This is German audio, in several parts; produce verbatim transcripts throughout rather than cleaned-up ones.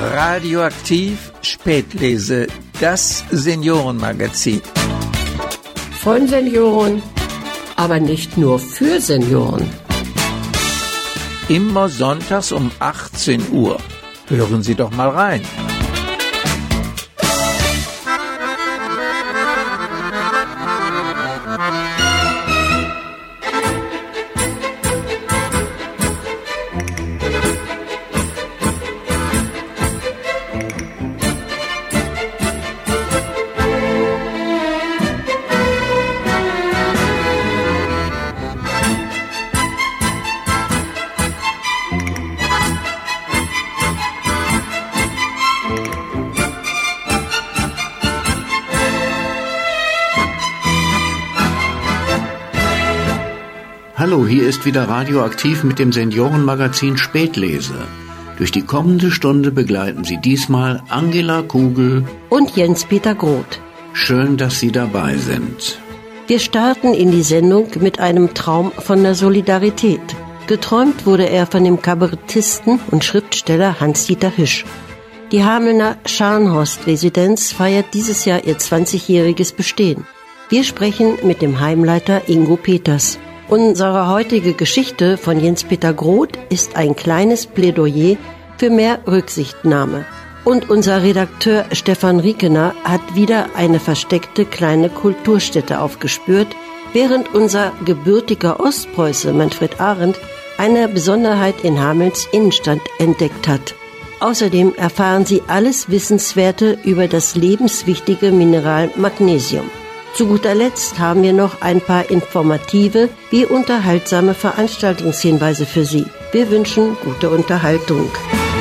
Radioaktiv Spätlese, das Seniorenmagazin. Von Senioren, aber nicht nur für Senioren. Immer sonntags um achtzehn Uhr. Hören Sie doch mal rein. Hallo, hier ist wieder Radioaktiv mit dem Seniorenmagazin Spätlese. Durch die kommende Stunde begleiten Sie diesmal Angela Kugel und Jens-Peter Groth. Schön, dass Sie dabei sind. Wir starten in die Sendung mit einem Traum von der Solidarität. Geträumt wurde er von dem Kabarettisten und Schriftsteller Hans-Dieter Hüsch. Die Hamelner Scharnhorst-Residenz feiert dieses Jahr ihr zwanzigjähriges Bestehen. Wir sprechen mit dem Heimleiter Ingo Peters. Unsere heutige Geschichte von Jens-Peter Groth ist ein kleines Plädoyer für mehr Rücksichtnahme. Und unser Redakteur Stefan Riekener hat wieder eine versteckte kleine Kulturstätte aufgespürt, während unser gebürtiger Ostpreuße Manfred Arendt eine Besonderheit in Hamelns Innenstadt entdeckt hat. Außerdem erfahren Sie alles Wissenswerte über das lebenswichtige Mineral Magnesium. Zu guter Letzt haben wir noch ein paar informative wie unterhaltsame Veranstaltungshinweise für Sie. Wir wünschen gute Unterhaltung.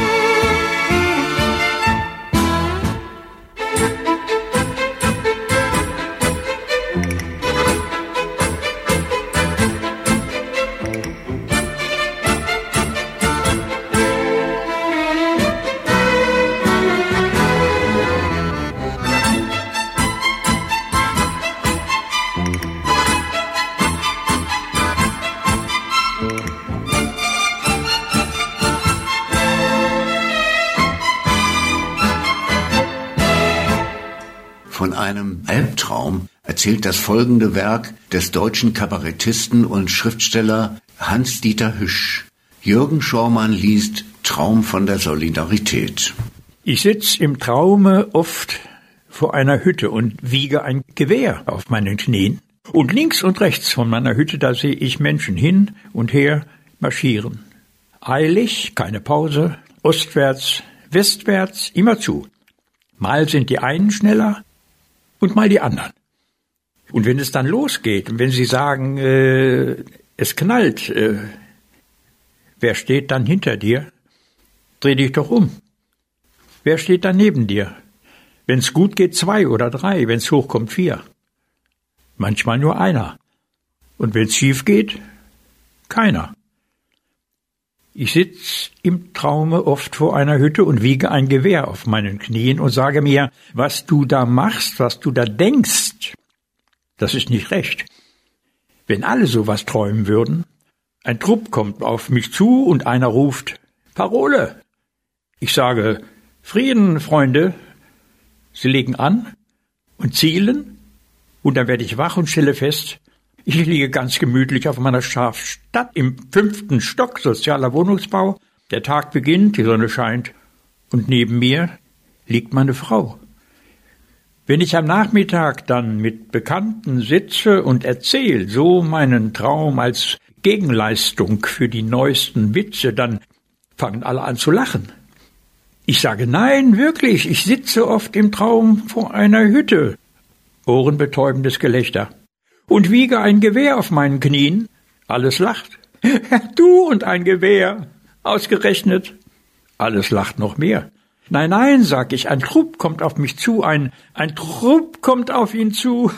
Von einem Albtraum erzählt das folgende Werk des deutschen Kabarettisten und Schriftsteller Hans-Dieter Hüsch. Jürgen Schormann liest Traum von der Solidarität. Ich sitz im Traume oft vor einer Hütte und wiege ein Gewehr auf meinen Knien. Und links und rechts von meiner Hütte, da sehe ich Menschen hin und her marschieren. Eilig, keine Pause, ostwärts, westwärts, immerzu. Mal sind die einen schneller und mal die anderen. Und wenn es dann losgeht und wenn sie sagen, äh, es knallt, äh, wer steht dann hinter dir? Dreh dich doch um. Wer steht dann neben dir? Wenn's gut geht, zwei oder drei, wenn's hochkommt, vier. Manchmal nur einer. Und wenn's schief geht, keiner. Ich sitz im Traume oft vor einer Hütte und wiege ein Gewehr auf meinen Knien und sage mir, was du da machst, was du da denkst, das ist nicht recht. Wenn alle sowas träumen würden, ein Trupp kommt auf mich zu und einer ruft, Parole. Ich sage, Frieden, Freunde. Sie legen an und zielen und dann werde ich wach und stelle fest, ich liege ganz gemütlich auf meiner Schafstadt im fünften Stock, sozialer Wohnungsbau. Der Tag beginnt, die Sonne scheint und neben mir liegt meine Frau. Wenn ich am Nachmittag dann mit Bekannten sitze und erzähle so meinen Traum als Gegenleistung für die neuesten Witze, dann fangen alle an zu lachen. Ich sage, nein, wirklich, ich sitze oft im Traum vor einer Hütte. Ohrenbetäubendes Gelächter. Und wiege ein Gewehr auf meinen Knien. Alles lacht. Du und ein Gewehr. Ausgerechnet. Alles lacht noch mehr. Nein, nein, sag ich, ein Trupp kommt auf mich zu, ein, ein Trupp kommt auf ihn zu.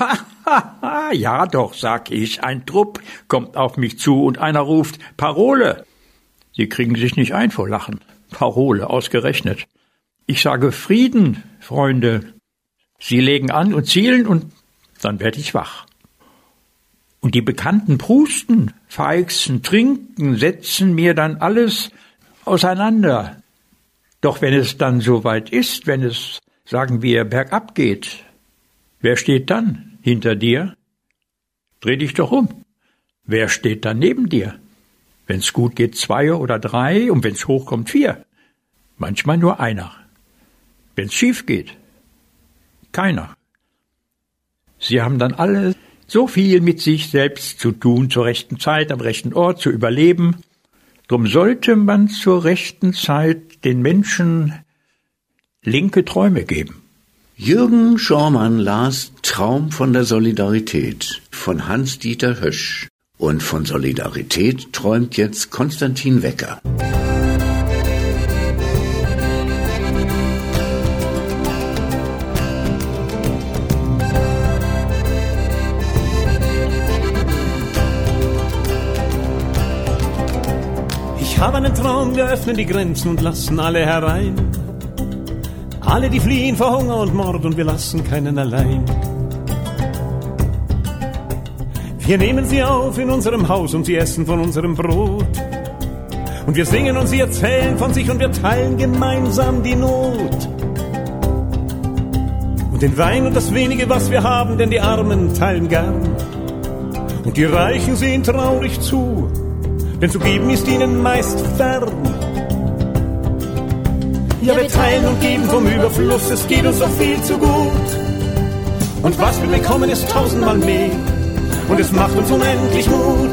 Ja doch, sag ich, ein Trupp kommt auf mich zu und einer ruft, Parole. Sie kriegen sich nicht ein vor Lachen. Parole, ausgerechnet. Ich sage, Frieden, Freunde. Sie legen an und zielen und dann werde ich wach. Und die Bekannten prusten, feixen, trinken, setzen mir dann alles auseinander. Doch wenn es dann soweit ist, wenn es, sagen wir, bergab geht, wer steht dann hinter dir? Dreh dich doch um. Wer steht dann neben dir? Wenn's gut geht, zwei oder drei, und wenn's hochkommt, vier. Manchmal nur einer. Wenn's schief geht, keiner. Sie haben dann alle so viel mit sich selbst zu tun, zur rechten Zeit, am rechten Ort, zu überleben. Drum sollte man zur rechten Zeit den Menschen linke Träume geben. Jürgen Schormann las Traum von der Solidarität von Hans-Dieter Hösch. Und von Solidarität träumt jetzt Konstantin Wecker. Ich habe einen Traum, wir öffnen die Grenzen und lassen alle herein. Alle, die fliehen vor Hunger und Mord, und wir lassen keinen allein. Wir nehmen sie auf in unserem Haus und sie essen von unserem Brot. Und wir singen und sie erzählen von sich und wir teilen gemeinsam die Not. Und den Wein und das wenige, was wir haben, denn die Armen teilen gern. Und die Reichen sehen traurig zu, denn zu geben ist ihnen meist fern. Ja, wir teilen und geben vom Überfluss, es geht uns so viel zu gut. Und was wir bekommen, ist tausendmal mehr, und es macht uns unendlich Mut.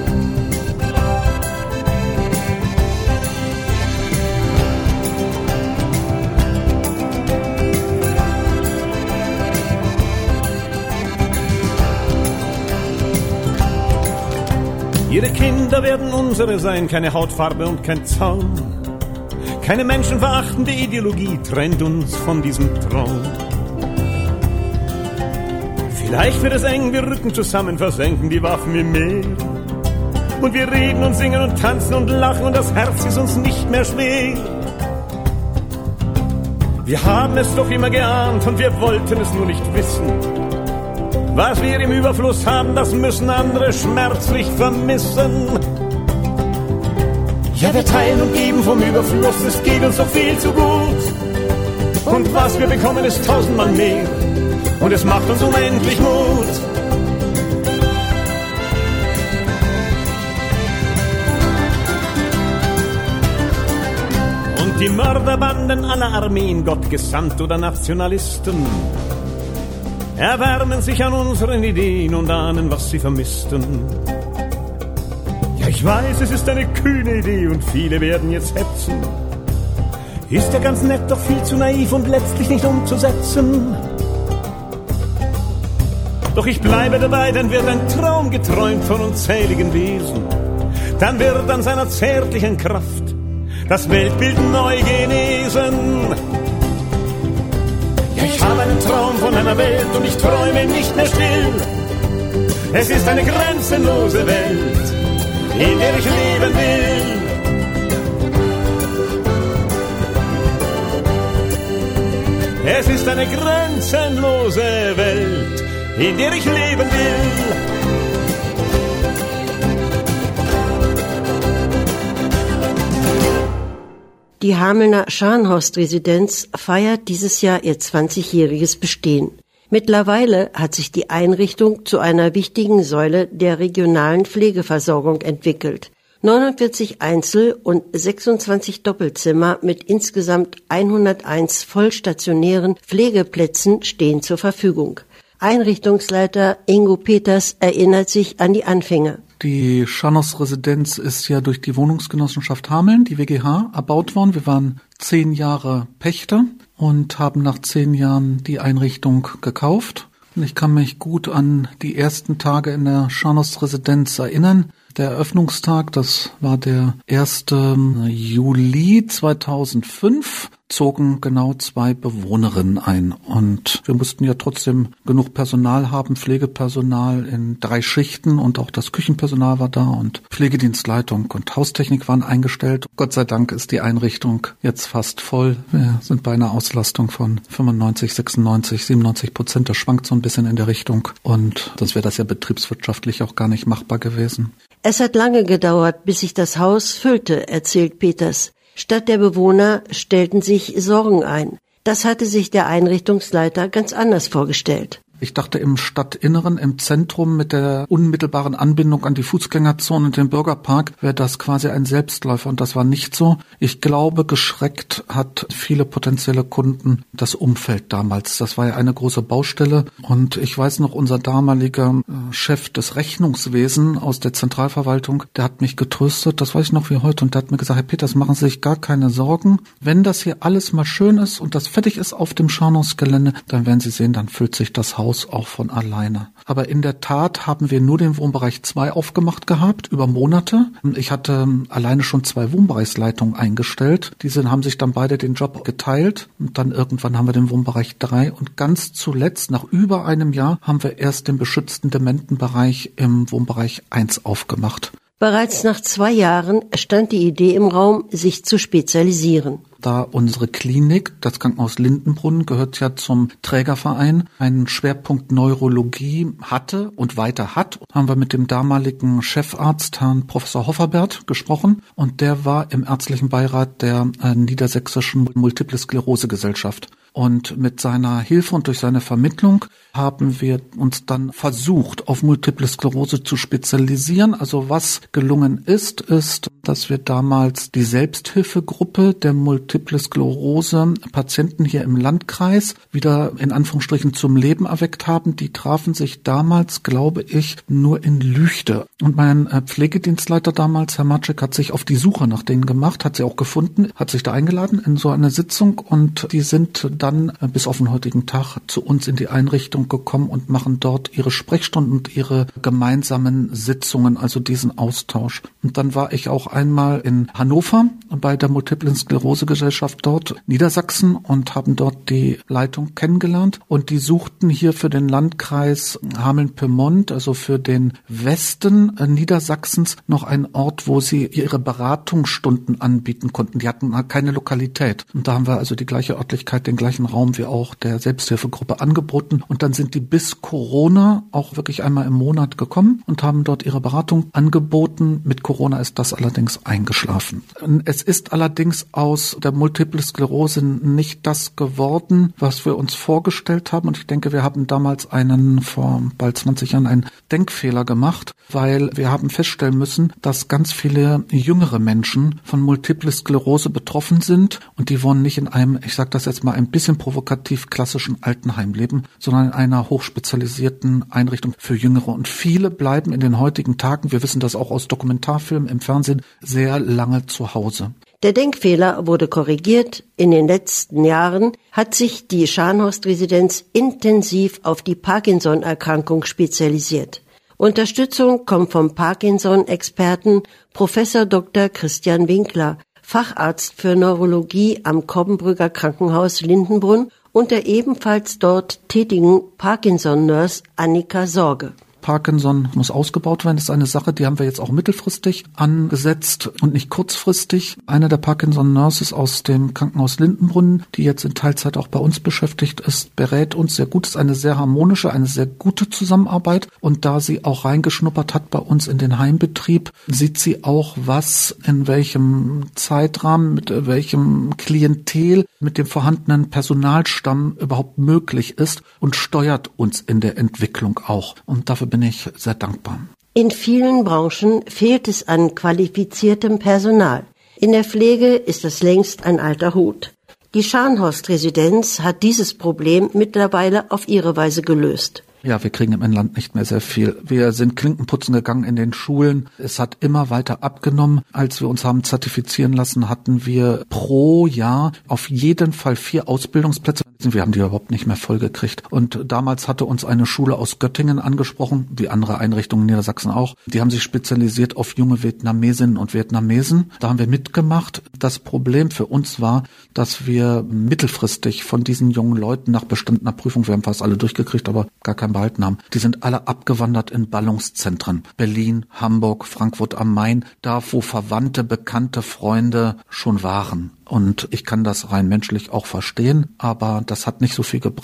Ihre Kinder werden unsere sein, keine Hautfarbe und kein Zaun. Keine menschenverachtende Ideologie trennt uns von diesem Traum. Vielleicht wird es eng, wir rücken zusammen, versenken die Waffen im Meer. Und wir reden und singen und tanzen und lachen und das Herz ist uns nicht mehr schwer. Wir haben es doch immer geahnt und wir wollten es nur nicht wissen. Was wir im Überfluss haben, das müssen andere schmerzlich vermissen. Ja, wir teilen und geben vom Überfluss, es geht uns so viel zu gut. Und was wir bekommen, ist tausendmal mehr, und es macht uns unendlich Mut. Und die Mörderbanden aller Armeen, Gott gesandt oder Nationalisten, erwärmen sich an unseren Ideen und ahnen, was sie vermissten. Ja, ich weiß, es ist eine kühne Idee und viele werden jetzt hetzen. Ist ja ganz nett, doch viel zu naiv und letztlich nicht umzusetzen. Doch ich bleibe dabei, dann wird ein Traum geträumt von unzähligen Wesen. Dann wird an seiner zärtlichen Kraft das Weltbild neu genesen. Ja, ich habe einen Traum von einer Welt und ich träume nicht mehr still. Es ist eine grenzenlose Welt, in der ich leben will. Es ist eine grenzenlose Welt, in der ich leben will. Die Hamelner Scharnhorst-Residenz feiert dieses Jahr ihr zwanzigjähriges Bestehen. Mittlerweile hat sich die Einrichtung zu einer wichtigen Säule der regionalen Pflegeversorgung entwickelt. neunundvierzig Einzel- und sechsundzwanzig Doppelzimmer mit insgesamt hunderteins vollstationären Pflegeplätzen stehen zur Verfügung. Einrichtungsleiter Ingo Peters erinnert sich an die Anfänge. Die Scharnhorst-Residenz ist ja durch die Wohnungsgenossenschaft Hameln, die W G H, erbaut worden. Wir waren zehn Jahre Pächter und haben nach zehn Jahren die Einrichtung gekauft. Und ich kann mich gut an die ersten Tage in der Scharnhorst-Residenz erinnern. Der Eröffnungstag, das war der erste Juli zweitausendfünf, zogen genau zwei Bewohnerinnen ein. Und wir mussten ja trotzdem genug Personal haben, Pflegepersonal in drei Schichten, und auch das Küchenpersonal war da und Pflegedienstleitung und Haustechnik waren eingestellt. Gott sei Dank ist die Einrichtung jetzt fast voll. Wir sind bei einer Auslastung von fünfundneunzig, sechsundneunzig, siebenundneunzig Prozent. Das schwankt so ein bisschen in der Richtung. Und sonst wäre das ja betriebswirtschaftlich auch gar nicht machbar gewesen. Es hat lange gedauert, bis sich das Haus füllte, erzählt Peters. Statt der Bewohner stellten sich Sorgen ein. Das hatte sich der Einrichtungsleiter ganz anders vorgestellt. Ich dachte, im Stadtinneren, im Zentrum mit der unmittelbaren Anbindung an die Fußgängerzone und den Bürgerpark wäre das quasi ein Selbstläufer und das war nicht so. Ich glaube, geschreckt hat viele potenzielle Kunden das Umfeld damals. Das war ja eine große Baustelle und ich weiß noch, unser damaliger Chef des Rechnungswesens aus der Zentralverwaltung, der hat mich getröstet, das weiß ich noch wie heute, und der hat mir gesagt, Herr Peters, machen Sie sich gar keine Sorgen. Wenn das hier alles mal schön ist und das fertig ist auf dem Scharnhorstgelände, dann werden Sie sehen, dann füllt sich das Haus auch von alleine. Aber in der Tat haben wir nur den Wohnbereich zwei aufgemacht gehabt, über Monate. Ich hatte alleine schon zwei Wohnbereichsleitungen eingestellt. Diese haben sich dann beide den Job geteilt. Und dann irgendwann haben wir den Wohnbereich drei. Und ganz zuletzt, nach über einem Jahr, haben wir erst den beschützten Dementenbereich im Wohnbereich eins aufgemacht. Bereits nach zwei Jahren stand die Idee im Raum, sich zu spezialisieren. Da unsere Klinik, das Krankenhaus Lindenbrunn, gehört ja zum Trägerverein, einen Schwerpunkt Neurologie hatte und weiter hat, haben wir mit dem damaligen Chefarzt, Herrn Professor Hofferbert, gesprochen. Und der war im ärztlichen Beirat der äh, Niedersächsischen Multiple Sklerose Gesellschaft. Und mit seiner Hilfe und durch seine Vermittlung haben wir uns dann versucht, auf Multiple Sklerose zu spezialisieren. Also was gelungen ist, ist, dass wir damals die Selbsthilfegruppe der Multiple Sklerose Patienten hier im Landkreis wieder in Anführungsstrichen zum Leben erweckt haben. Die trafen sich damals, glaube ich, nur in Lüchte. Und mein Pflegedienstleiter damals, Herr Matschek, hat sich auf die Suche nach denen gemacht, hat sie auch gefunden, hat sich da eingeladen in so eine Sitzung und die sind dann bis auf den heutigen Tag zu uns in die Einrichtung gekommen und machen dort ihre Sprechstunden und ihre gemeinsamen Sitzungen, also diesen Austausch. Und dann war ich auch einmal in Hannover bei der Multiplen Sklerose Gesellschaft dort, Niedersachsen, und haben dort die Leitung kennengelernt. Und die suchten hier für den Landkreis Hameln-Pyrmont, also für den Westen Niedersachsens, noch einen Ort, wo sie ihre Beratungsstunden anbieten konnten. Die hatten keine Lokalität. Und da haben wir also die gleiche Örtlichkeit, den gleichen Raum wie auch der Selbsthilfegruppe angeboten. Und dann sind die bis Corona auch wirklich einmal im Monat gekommen und haben dort ihre Beratung angeboten. Mit Corona ist das allerdings eingeschlafen. Es ist allerdings aus der Multiple Sklerose nicht das geworden, was wir uns vorgestellt haben. Und ich denke, wir haben damals einen, vor bald zwanzig Jahren, einen Denkfehler gemacht, weil wir haben feststellen müssen, dass ganz viele jüngere Menschen von Multiple Sklerose betroffen sind. Und die wollen nicht in einem, ich sage das jetzt mal ein bisschen provokativ, klassischen Altenheim leben, sondern in einer hochspezialisierten Einrichtung für Jüngere. Und viele bleiben in den heutigen Tagen, wir wissen das auch aus Dokumentarfilmen im Fernsehen, sehr lange zu Hause. Der Denkfehler wurde korrigiert. In den letzten Jahren hat sich die Scharnhorst-Residenz intensiv auf die Parkinson-Erkrankung spezialisiert. Unterstützung kommt vom Parkinson-Experten Professor Doktor Christian Winkler, Facharzt für Neurologie am Kobbenbrücker Krankenhaus Lindenbrunn, und der ebenfalls dort tätigen Parkinson-Nurse Annika Sorge. Parkinson muss ausgebaut werden. Das ist eine Sache, die haben wir jetzt auch mittelfristig angesetzt und nicht kurzfristig. Eine der Parkinson-Nurses aus dem Krankenhaus Lindenbrunn, die jetzt in Teilzeit auch bei uns beschäftigt ist, berät uns sehr gut. Es ist eine sehr harmonische, eine sehr gute Zusammenarbeit. Und da sie auch reingeschnuppert hat bei uns in den Heimbetrieb, sieht sie auch, was in welchem Zeitrahmen, mit welchem Klientel, mit dem vorhandenen Personalstamm überhaupt möglich ist und steuert uns in der Entwicklung auch. Und dafür bin ich sehr dankbar. In vielen Branchen fehlt es an qualifiziertem Personal. In der Pflege ist das längst ein alter Hut. Die Scharnhorst-Residenz hat dieses Problem mittlerweile auf ihre Weise gelöst. Ja, wir kriegen im Inland nicht mehr sehr viel. Wir sind Klinkenputzen gegangen in den Schulen. Es hat immer weiter abgenommen. Als wir uns haben zertifizieren lassen, hatten wir pro Jahr auf jeden Fall vier Ausbildungsplätze. Wir haben die überhaupt nicht mehr vollgekriegt. Und damals hatte uns eine Schule aus Göttingen angesprochen, die andere Einrichtungen in Niedersachsen auch. Die haben sich spezialisiert auf junge Vietnamesinnen und Vietnamesen. Da haben wir mitgemacht. Das Problem für uns war, dass wir mittelfristig von diesen jungen Leuten nach bestandener Prüfung, wir haben fast alle durchgekriegt, aber gar kein behalten haben. Die sind alle abgewandert in Ballungszentren. Berlin, Hamburg, Frankfurt am Main, da wo Verwandte, Bekannte, Freunde schon waren. Und ich kann das rein menschlich auch verstehen, aber das hat nicht so viel gebracht.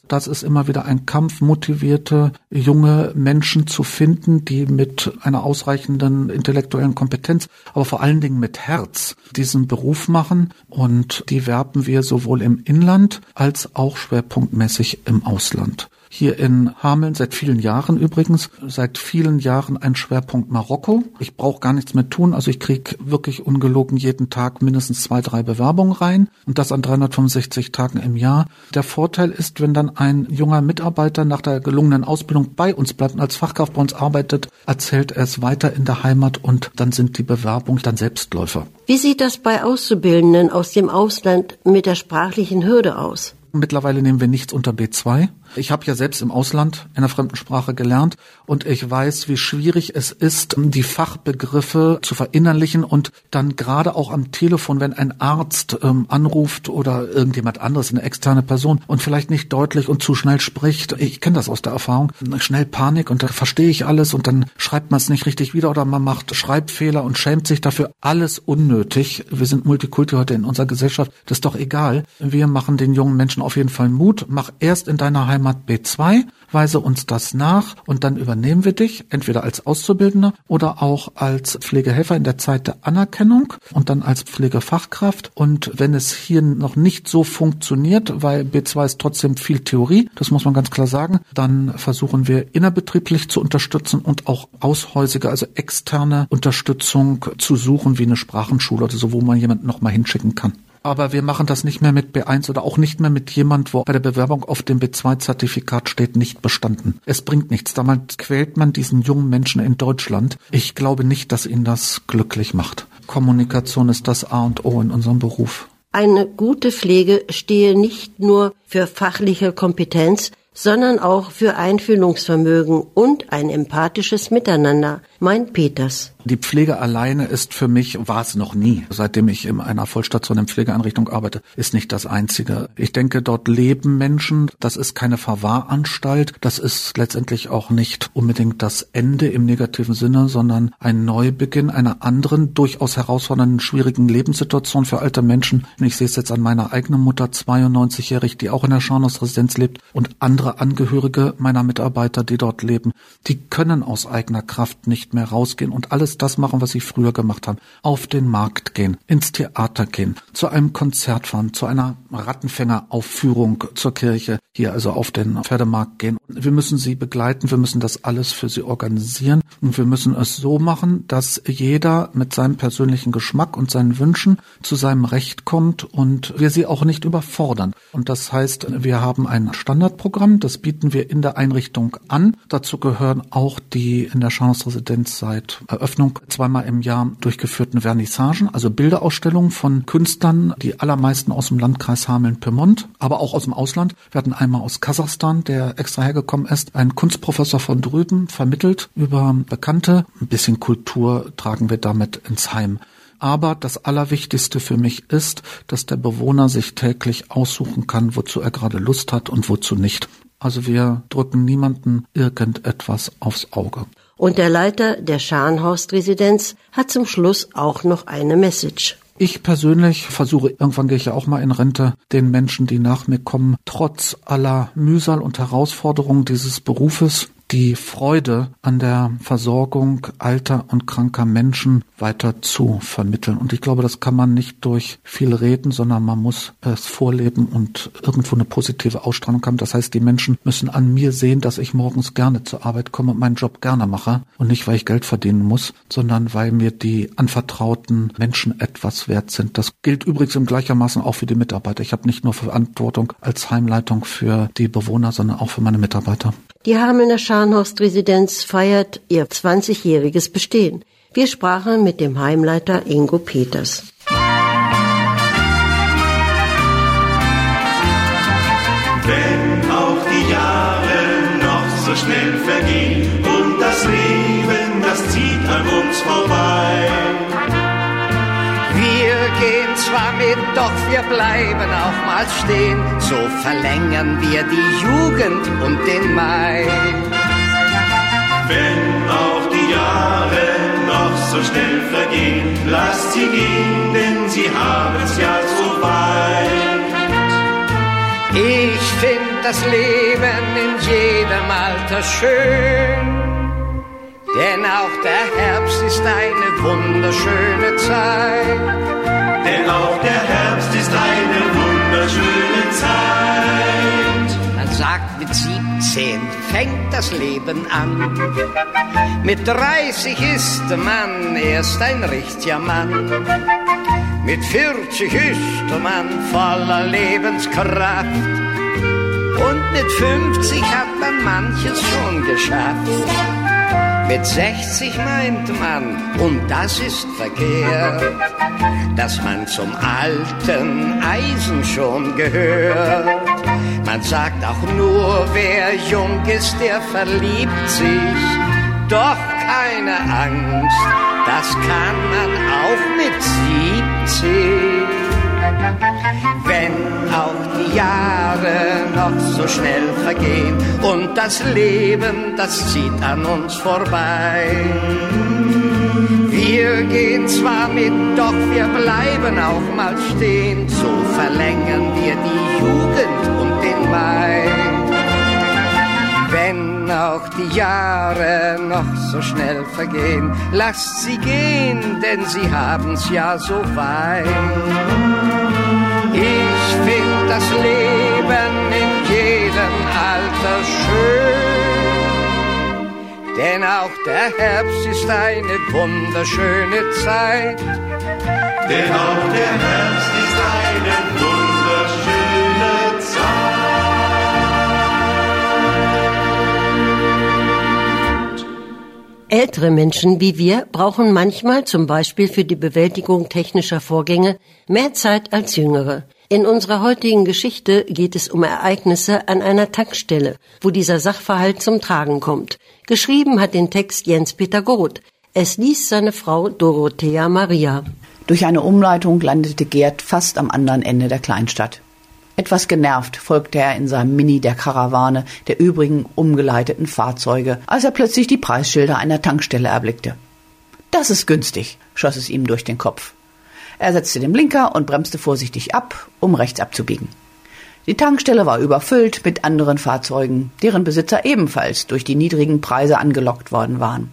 Das ist immer wieder ein Kampf, motivierte junge Menschen zu finden, die mit einer ausreichenden intellektuellen Kompetenz, aber vor allen Dingen mit Herz diesen Beruf machen. Und die werben wir sowohl im Inland als auch schwerpunktmäßig im Ausland. Hier in Hameln seit vielen Jahren übrigens, seit vielen Jahren ein Schwerpunkt Marokko. Ich brauche gar nichts mehr tun, also ich kriege wirklich ungelogen jeden Tag mindestens zwei, drei Bewerbungen rein und das an dreihundertfünfundsechzig Tagen im Jahr. Der Vorteil ist, wenn dann ein junger Mitarbeiter nach der gelungenen Ausbildung bei uns bleibt und als Fachkraft bei uns arbeitet, erzählt er es weiter in der Heimat und dann sind die Bewerbungen dann Selbstläufer. Wie sieht das bei Auszubildenden aus dem Ausland mit der sprachlichen Hürde aus? Mittlerweile nehmen wir nichts unter B zwei. Ich habe ja selbst im Ausland in einer fremden Sprache gelernt und ich weiß, wie schwierig es ist, die Fachbegriffe zu verinnerlichen und dann gerade auch am Telefon, wenn ein Arzt ähm, anruft oder irgendjemand anderes, eine externe Person und vielleicht nicht deutlich und zu schnell spricht. Ich kenne das aus der Erfahrung. Schnell Panik und da verstehe ich alles und dann schreibt man es nicht richtig wieder oder man macht Schreibfehler und schämt sich dafür. Alles unnötig. Wir sind Multikulti heute in unserer Gesellschaft. Das ist doch egal. Wir machen den jungen Menschen auf jeden Fall Mut. Mach erst in deiner Heimat B zwei, weise uns das nach und dann übernehmen wir dich, entweder als Auszubildender oder auch als Pflegehelfer in der Zeit der Anerkennung und dann als Pflegefachkraft. Und wenn es hier noch nicht so funktioniert, weil B zwei ist trotzdem viel Theorie, das muss man ganz klar sagen, dann versuchen wir innerbetrieblich zu unterstützen und auch aushäusige, also externe Unterstützung zu suchen, wie eine Sprachenschule oder so, wo man jemanden noch mal hinschicken kann. Aber wir machen das nicht mehr mit B eins oder auch nicht mehr mit jemand, wo bei der Bewerbung auf dem B zwei Zertifikat steht, nicht bestanden. Es bringt nichts. Damit quält man diesen jungen Menschen in Deutschland. Ich glaube nicht, dass ihn das glücklich macht. Kommunikation ist das A und O in unserem Beruf. Eine gute Pflege stehe nicht nur für fachliche Kompetenz, sondern auch für Einfühlungsvermögen und ein empathisches Miteinander, meint Peters. Die Pflege alleine ist für mich, war es noch nie, seitdem ich in einer Vollstation in Pflegeeinrichtung arbeite, ist nicht das Einzige. Ich denke, dort leben Menschen, das ist keine Verwahranstalt, das ist letztendlich auch nicht unbedingt das Ende im negativen Sinne, sondern ein Neubeginn einer anderen, durchaus herausfordernden, schwierigen Lebenssituation für alte Menschen. Ich sehe es jetzt an meiner eigenen Mutter, zweiundneunzigjährig, die auch in der Schauenhausresidenz lebt und andere Angehörige meiner Mitarbeiter, die dort leben, die können aus eigener Kraft nicht mehr rausgehen und alles das machen, was sie früher gemacht haben. Auf den Markt gehen, ins Theater gehen, zu einem Konzert fahren, zu einer Rattenfängeraufführung zur Kirche, hier also auf den Pferdemarkt gehen. Wir müssen sie begleiten, wir müssen das alles für sie organisieren und wir müssen es so machen, dass jeder mit seinem persönlichen Geschmack und seinen Wünschen zu seinem Recht kommt und wir sie auch nicht überfordern. Und das heißt, wir haben ein Standardprogramm, das bieten wir in der Einrichtung an. Dazu gehören auch die in der Schauenhausresidenz seit Eröffnung zweimal im Jahr durchgeführten Vernissagen, also Bilderausstellungen von Künstlern, die allermeisten aus dem Landkreis Hameln-Pyrmont, aber auch aus dem Ausland. Wir hatten einmal aus Kasachstan, der extra hergekommen ist, ein Kunstprofessor von drüben, vermittelt über Bekannte. Ein bisschen Kultur tragen wir damit ins Heim. Aber das Allerwichtigste für mich ist, dass der Bewohner sich täglich aussuchen kann, wozu er gerade Lust hat und wozu nicht. Also wir drücken niemanden irgendetwas aufs Auge. Und der Leiter der Scharnhorst-Residenz hat zum Schluss auch noch eine Message. Ich persönlich versuche, irgendwann gehe ich ja auch mal in Rente, den Menschen, die nach mir kommen, trotz aller Mühsal und Herausforderungen dieses Berufes, die Freude an der Versorgung alter und kranker Menschen weiter zu vermitteln. Und ich glaube, das kann man nicht durch viel reden, sondern man muss es vorleben und irgendwo eine positive Ausstrahlung haben. Das heißt, die Menschen müssen an mir sehen, dass ich morgens gerne zur Arbeit komme und meinen Job gerne mache. Und nicht, weil ich Geld verdienen muss, sondern weil mir die anvertrauten Menschen etwas wert sind. Das gilt übrigens im gleichermaßen auch für die Mitarbeiter. Ich habe nicht nur Verantwortung als Heimleitung für die Bewohner, sondern auch für meine Mitarbeiter. Die Hamelner Scharnhorst-Residenz feiert ihr zwanzigjähriges Bestehen. Wir sprachen mit dem Heimleiter Ingo Peters. Wenn auch die Jahre noch so schnell vergehen und das Leben, das zieht an uns vorbei. Wir gehen zwar mit, doch wir bleiben auch mal stehen. So verlängern wir die Jugend und den Mai. Wenn auch die Jahre noch so schnell vergehen, lasst sie gehen, denn sie haben's ja so weit. Ich find das Leben in jedem Alter schön. Denn auch der Herbst ist eine wunderschöne Zeit. Denn auch der Herbst ist eine wunderschöne Zeit. Man sagt, mit siebzehn fängt das Leben an. Mit dreißig ist man erst ein richtiger Mann. Mit vierzig ist man voller Lebenskraft. Und mit fünfzig hat man manches schon geschafft. Mit sechzig meint man, und das ist verkehrt, dass man zum alten Eisen schon gehört. Man sagt auch nur, wer jung ist, der verliebt sich. Doch keine Angst, das kann man auch mit siebzig. Wenn auch die Jahre noch so schnell vergehen und das Leben, das zieht an uns vorbei. Wir gehen zwar mit, doch wir bleiben auch mal stehen. So verlängern wir die Jugend und den Mai. Wenn auch die Jahre noch so schnell vergehen, lasst sie gehen, denn sie haben's ja so weit. Ich find das Leben in jedem Alter schön, denn auch der Herbst ist eine wunderschöne Zeit. Denn auch der Herbst ist eine wunderschöne Zeit. Ältere Menschen wie wir brauchen manchmal zum Beispiel für die Bewältigung technischer Vorgänge mehr Zeit als Jüngere. In unserer heutigen Geschichte geht es um Ereignisse an einer Tankstelle, wo dieser Sachverhalt zum Tragen kommt. Geschrieben hat den Text Jens-Peter Groth. Es liest seine Frau Dorothea Maria. Durch eine Umleitung landete Gerd fast am anderen Ende der Kleinstadt. Etwas genervt folgte er in seinem Mini der Karawane der übrigen umgeleiteten Fahrzeuge, als er plötzlich die Preisschilder einer Tankstelle erblickte. Das ist günstig, schoss es ihm durch den Kopf. Er setzte den Blinker und bremste vorsichtig ab, um rechts abzubiegen. Die Tankstelle war überfüllt mit anderen Fahrzeugen, deren Besitzer ebenfalls durch die niedrigen Preise angelockt worden waren.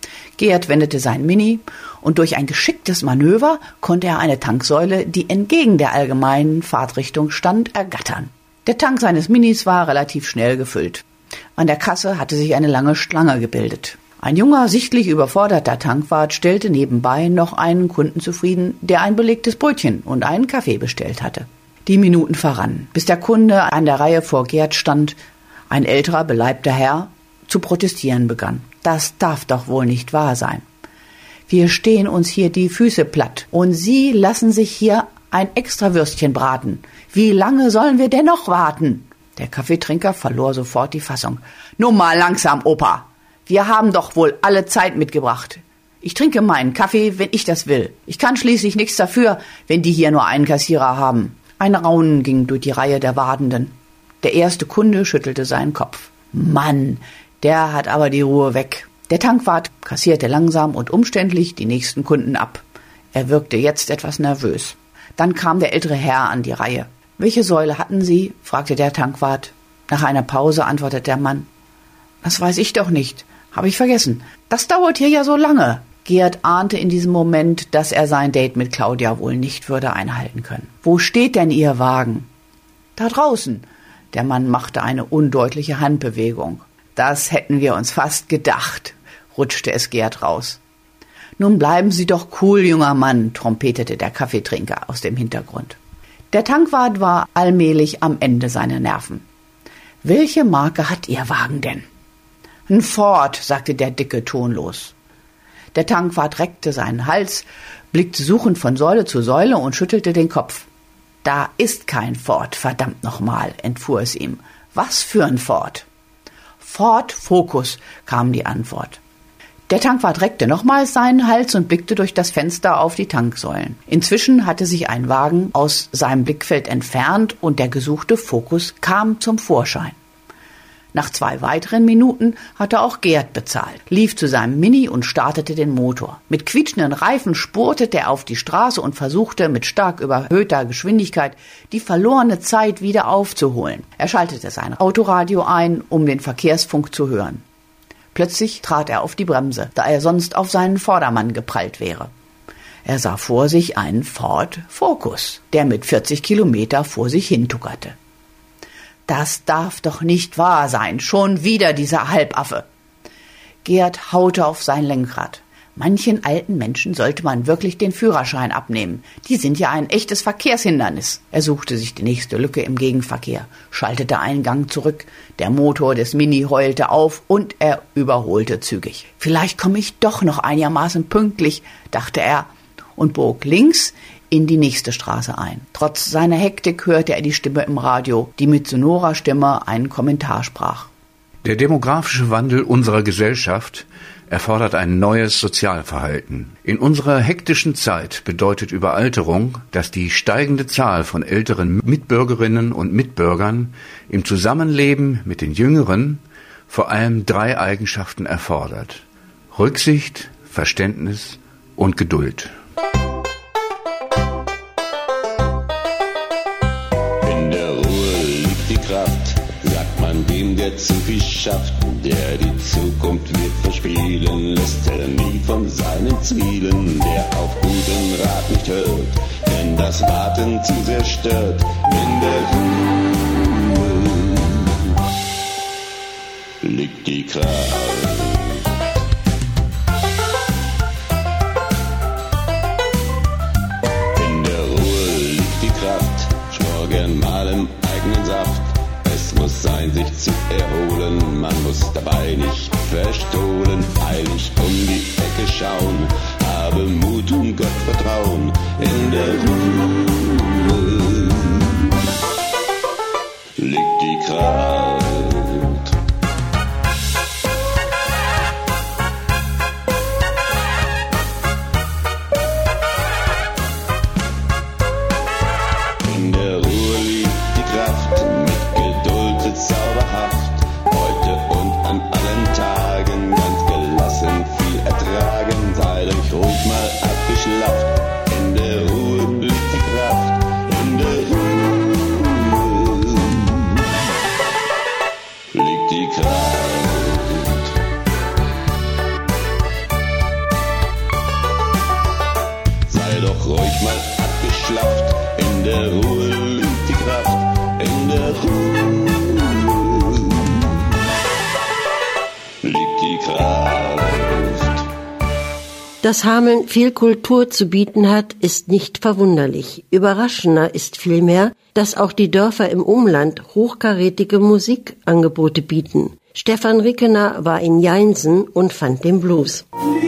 Gerd wendete sein Mini und durch ein geschicktes Manöver konnte er eine Tanksäule, die entgegen der allgemeinen Fahrtrichtung stand, ergattern. Der Tank seines Minis war relativ schnell gefüllt. An der Kasse hatte sich eine lange Schlange gebildet. Ein junger, sichtlich überforderter Tankwart stellte nebenbei noch einen Kunden zufrieden, der ein belegtes Brötchen und einen Kaffee bestellt hatte. Die Minuten verrannen, bis der Kunde an der Reihe vor Gerd stand, ein älterer, beleibter Herr, zu protestieren begann. Das darf doch wohl nicht wahr sein. Wir stehen uns hier die Füße platt und Sie lassen sich hier ein extra Würstchen braten. Wie lange sollen wir denn noch warten? Der Kaffeetrinker verlor sofort die Fassung. Nun mal langsam, Opa. Wir haben doch wohl alle Zeit mitgebracht. Ich trinke meinen Kaffee, wenn ich das will. Ich kann schließlich nichts dafür, wenn die hier nur einen Kassierer haben. Ein Raunen ging durch die Reihe der Wartenden. Der erste Kunde schüttelte seinen Kopf. Mann, der hat aber die Ruhe weg. Der Tankwart kassierte langsam und umständlich die nächsten Kunden ab. Er wirkte jetzt etwas nervös. Dann kam der ältere Herr an die Reihe. »Welche Säule hatten Sie?« fragte der Tankwart. Nach einer Pause antwortete der Mann. »Das weiß ich doch nicht. Habe ich vergessen. Das dauert hier ja so lange.« Gerd ahnte in diesem Moment, dass er sein Date mit Claudia wohl nicht würde einhalten können. »Wo steht denn Ihr Wagen?« »Da draußen.« Der Mann machte eine undeutliche Handbewegung. »Das hätten wir uns fast gedacht«, rutschte es Gerd raus. »Nun bleiben Sie doch cool, junger Mann«, trompetete der Kaffeetrinker aus dem Hintergrund. Der Tankwart war allmählich am Ende seiner Nerven. »Welche Marke hat Ihr Wagen denn?« »Ein Ford«, sagte der Dicke tonlos. Der Tankwart reckte seinen Hals, blickte suchend von Säule zu Säule und schüttelte den Kopf. »Da ist kein Ford, verdammt nochmal«, entfuhr es ihm. »Was für ein Ford?« »Ford Focus«, kam die Antwort. Der Tankwart reckte nochmals seinen Hals und blickte durch das Fenster auf die Tanksäulen. Inzwischen hatte sich ein Wagen aus seinem Blickfeld entfernt und der gesuchte Focus kam zum Vorschein. Nach zwei weiteren Minuten hatte auch Gerd bezahlt, lief zu seinem Mini und startete den Motor. Mit quietschenden Reifen spurtete er auf die Straße und versuchte mit stark überhöhter Geschwindigkeit die verlorene Zeit wieder aufzuholen. Er schaltete sein Autoradio ein, um den Verkehrsfunk zu hören. Plötzlich trat er auf die Bremse, da er sonst auf seinen Vordermann geprallt wäre. Er sah vor sich einen Ford Focus, der mit vierzig Kilometer vor sich hintuckerte. Das darf doch nicht wahr sein, schon wieder dieser Halbaffe. Gerd haute auf sein Lenkrad. Manchen alten Menschen sollte man wirklich den Führerschein abnehmen. Die sind ja ein echtes Verkehrshindernis. Er suchte sich die nächste Lücke im Gegenverkehr, schaltete einen Gang zurück. Der Motor des Mini heulte auf und er überholte zügig. Vielleicht komme ich doch noch einigermaßen pünktlich, dachte er und bog links in die nächste Straße ein. Trotz seiner Hektik hörte er die Stimme im Radio, die mit sonorer Stimme einen Kommentar sprach. Der demografische Wandel unserer Gesellschaft erfordert ein neues Sozialverhalten. In unserer hektischen Zeit bedeutet Überalterung, dass die steigende Zahl von älteren Mitbürgerinnen und Mitbürgern im Zusammenleben mit den Jüngeren vor allem drei Eigenschaften erfordert: Rücksicht, Verständnis und Geduld. Dem, der zu viel schafft, der die Zukunft wird verspielen, lässt er nie von seinen Zielen, der auf guten Rat nicht hört, denn das Warten zu sehr stört. In der Ruhe liegt die Kraft. In der Ruhe liegt die Kraft, schmor gern mal im eigenen Saft. Es muss sein, sich zu erholen, man muss dabei nicht verstohlen, eilig um die Ecke schauen, habe Mut und Gott vertrauen. In der Ruhe liegt die Kraft. In der Ruhe liegt die Kraft, zauberhaft, heute und an allen Tagen, ganz gelassen viel ertragen, sei euch ruhig mal abgeschlafft, in der Ruhe liegt die Kraft, in der Ruhe liegt die Kraft. Sei doch ruhig mal abgeschlafft, in der Ruhe liegt die Kraft, in der Ruhe Dass Hameln viel Kultur zu bieten hat, ist nicht verwunderlich. Überraschender ist vielmehr, dass auch die Dörfer im Umland hochkarätige Musikangebote bieten. Stefan Rickener war in Jeinsen und fand den Blues.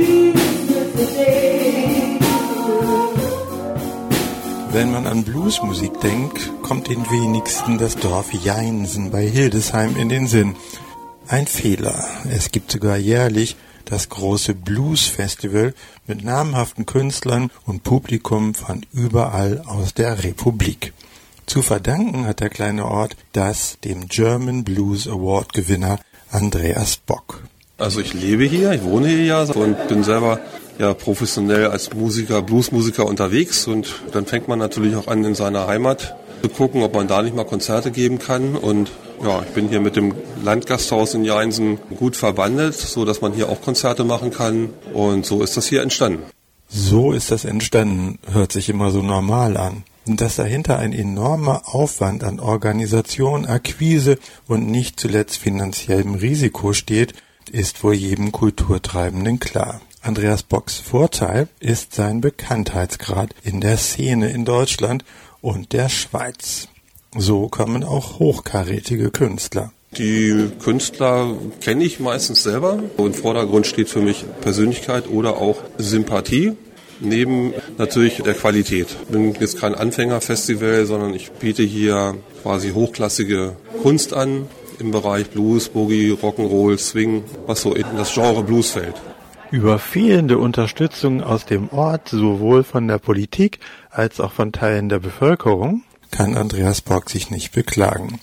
Wenn man an Bluesmusik denkt, kommt den wenigsten das Dorf Jeinsen bei Hildesheim in den Sinn. Ein Fehler. Es gibt sogar jährlich das große Blues-Festival mit namhaften Künstlern und Publikum von überall aus der Republik. Zu verdanken hat der kleine Ort das dem German Blues Award Gewinner Andreas Bock. Also ich lebe hier, ich wohne hier ja und bin selber ja professionell als Musiker, Bluesmusiker unterwegs, und dann fängt man natürlich auch an, in seiner Heimat zu gucken, ob man da nicht mal Konzerte geben kann. Und ja, ich bin hier mit dem Landgasthaus in Jeinsen gut verbandelt, so dass man hier auch Konzerte machen kann, und so ist das hier entstanden. So ist das entstanden, hört sich immer so normal an. Dass dahinter ein enormer Aufwand an Organisation, Akquise und nicht zuletzt finanziellem Risiko steht, ist wohl jedem Kulturtreibenden klar. Andreas Bocks Vorteil ist sein Bekanntheitsgrad in der Szene in Deutschland und der Schweiz. So kommen auch hochkarätige Künstler. Die Künstler kenne ich meistens selber. Im Vordergrund steht für mich Persönlichkeit oder auch Sympathie, neben natürlich der Qualität. Ich bin jetzt kein Anfängerfestival, sondern ich biete hier quasi hochklassige Kunst an im Bereich Blues, Boogie, Rock'n'Roll, Swing, was so in das Genre Blues fällt. Über fehlende Unterstützung aus dem Ort, sowohl von der Politik als auch von Teilen der Bevölkerung, kann Andreas Bock sich nicht beklagen.